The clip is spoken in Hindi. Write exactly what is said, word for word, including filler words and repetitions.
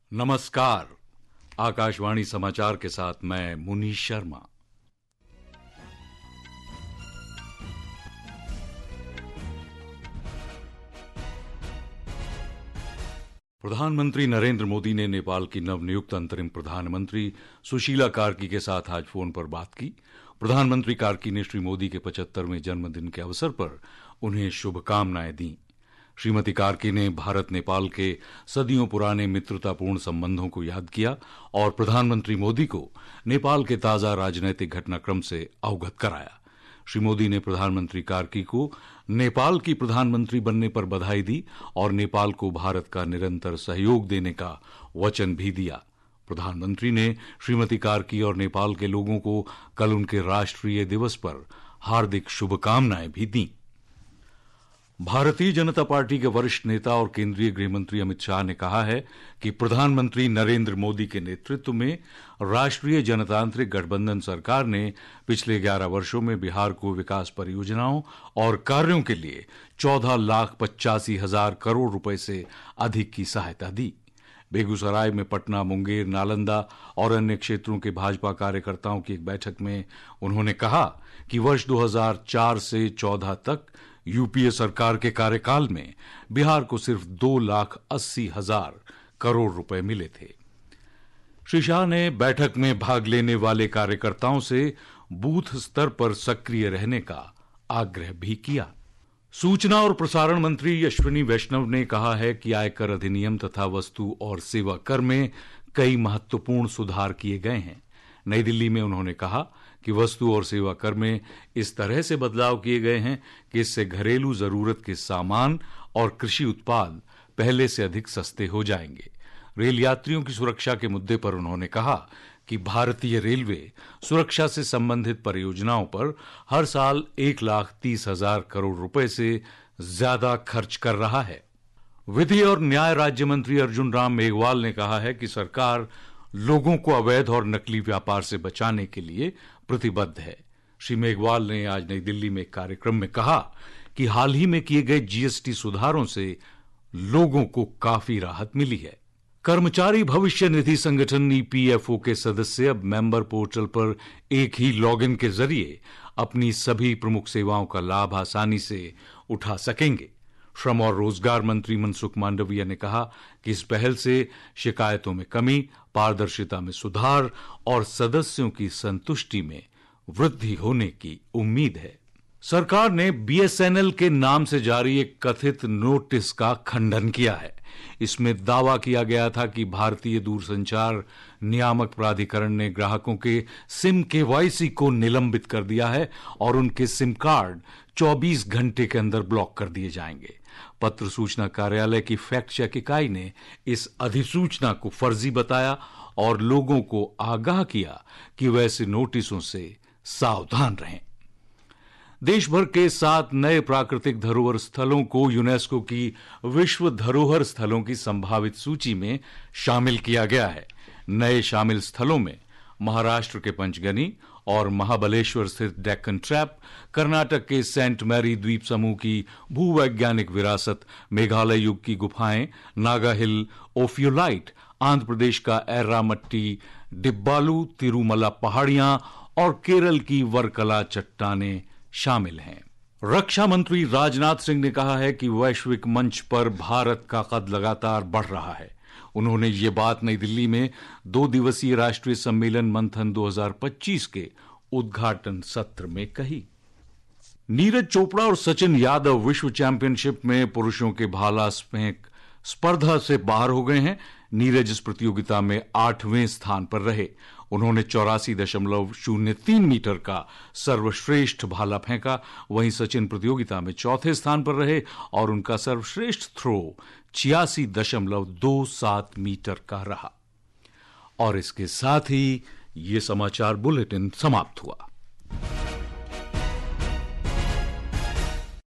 नमस्कार। आकाशवाणी समाचार के साथ मैं मुनीश शर्मा। प्रधानमंत्री नरेंद्र मोदी ने नेपाल की नवनियुक्त अंतरिम प्रधानमंत्री सुशीला कार्की के साथ आज फोन पर बात की। प्रधानमंत्री कार्की ने श्री मोदी के पचहत्तरवें जन्मदिन के अवसर पर उन्हें शुभकामनाएं दी। श्रीमती कार्की ने भारत नेपाल के सदियों पुराने मित्रतापूर्ण संबंधों को याद किया और प्रधानमंत्री मोदी को नेपाल के ताजा राजनीतिक घटनाक्रम से अवगत कराया। श्री मोदी ने प्रधानमंत्री कार्की को नेपाल की प्रधानमंत्री बनने पर बधाई दी और नेपाल को भारत का निरंतर सहयोग देने का वचन भी दिया। प्रधानमंत्री ने श्रीमती कार्की और नेपाल के लोगों को कल उनके राष्ट्रीय दिवस पर हार्दिक शुभकामनाएं भी दी। भारतीय जनता पार्टी के वरिष्ठ नेता और केंद्रीय गृह मंत्री अमित शाह ने कहा है कि प्रधानमंत्री नरेंद्र मोदी के नेतृत्व में राष्ट्रीय जनतांत्रिक गठबंधन सरकार ने पिछले ग्यारह वर्षों में बिहार को विकास परियोजनाओं और कार्यों के लिए चौदह लाख पचासी हजार करोड़ रुपए से अधिक की सहायता दी। बेगूसराय में पटना, मुंगेर, नालंदा और अन्य क्षेत्रों के भाजपा कार्यकर्ताओं की एक बैठक में उन्होंने कहा कि वर्ष दो हज़ार चार से चौदह तक यूपीए सरकार के कार्यकाल में बिहार को सिर्फ दो लाख अस्सी हजार करोड़ रुपए मिले थे। श्री शाह ने बैठक में भाग लेने वाले कार्यकर्ताओं से बूथ स्तर पर सक्रिय रहने का आग्रह भी किया। सूचना और प्रसारण मंत्री अश्विनी वैष्णव ने कहा है कि आयकर अधिनियम तथा वस्तु और सेवा कर में कई महत्वपूर्ण सुधार किए गए हैं। नई दिल्ली में उन्होंने कहा कि वस्तु और सेवा कर में इस तरह से बदलाव किए गए हैं कि इससे घरेलू जरूरत के सामान और कृषि उत्पाद पहले से अधिक सस्ते हो जाएंगे। रेल यात्रियों की सुरक्षा के मुद्दे पर उन्होंने कहा कि भारतीय रेलवे सुरक्षा से संबंधित परियोजनाओं पर हर साल एक लाख तीस हजार करोड़ रुपए से ज्यादा खर्च कर रहा है। विधि और न्याय राज्य मंत्री अर्जुन राम मेघवाल ने कहा है कि सरकार लोगों को अवैध और नकली व्यापार से बचाने के लिए प्रतिबद्ध है। श्री मेघवाल ने आज नई दिल्ली में एक कार्यक्रम में कहा कि हाल ही में किए गए जीएसटी सुधारों से लोगों को काफी राहत मिली है। कर्मचारी भविष्य निधि संगठन ईपीएफओ के सदस्य अब मेंबर पोर्टल पर एक ही लॉगिन के जरिए अपनी सभी प्रमुख सेवाओं का लाभ आसानी से उठा सकेंगे। श्रम और रोजगार मंत्री मनसुख मांडविया ने कहा कि इस पहल से शिकायतों में कमी, पारदर्शिता में सुधार और सदस्यों की संतुष्टि में वृद्धि होने की उम्मीद है। सरकार ने बीएसएनएल के नाम से जारी एक कथित नोटिस का खंडन किया है। इसमें दावा किया गया था कि भारतीय दूरसंचार नियामक प्राधिकरण ने ग्राहकों के सिम केवाईसी को निलंबित कर दिया है और उनके सिम कार्ड चौबीस घंटे के अंदर ब्लॉक कर दिए जाएंगे। पत्र सूचना कार्यालय की फैक्ट चेक इकाई ने इस अधिसूचना को फर्जी बताया और लोगों को आगाह किया कि वैसे नोटिसों से सावधान रहें। देश भर के सात नए प्राकृतिक धरोहर स्थलों को यूनेस्को की विश्व धरोहर स्थलों की संभावित सूची में शामिल किया गया है। नए शामिल स्थलों में महाराष्ट्र के पंचगनी और महाबलेश्वर स्थित डेक्कन ट्रैप, कर्नाटक के सेंट मैरी द्वीप समूह की भूवैज्ञानिक विरासत, मेघालय युग की गुफाएं, नागा हिल ओफियोलाइट, आंध्र प्रदेश का एर्रामट्टी, डिब्बालू, तिरुमला पहाड़ियां और केरल की वर्कला चट्टानें शामिल हैं। रक्षा मंत्री राजनाथ सिंह ने कहा है कि वैश्विक मंच पर भारत का कद लगातार बढ़ रहा है। उन्होंने ये बात नई दिल्ली में दो दिवसीय राष्ट्रीय सम्मेलन मंथन दो हज़ार पच्चीस के उद्घाटन सत्र में कही। नीरज चोपड़ा और सचिन यादव विश्व चैंपियनशिप में पुरुषों के भाला फेंक स्पर्धा से बाहर हो गए हैं। नीरज इस प्रतियोगिता में आठवें स्थान पर रहे। उन्होंने चौरासी दशमलव शून्य तीन मीटर का सर्वश्रेष्ठ भाला फेंका। वहीं सचिन प्रतियोगिता में चौथे स्थान पर रहे और उनका सर्वश्रेष्ठ थ्रो छियासी दशमलव दो सात मीटर का रहा। और इसके साथ ही ये समाचार बुलेटिन समाप्त हुआ।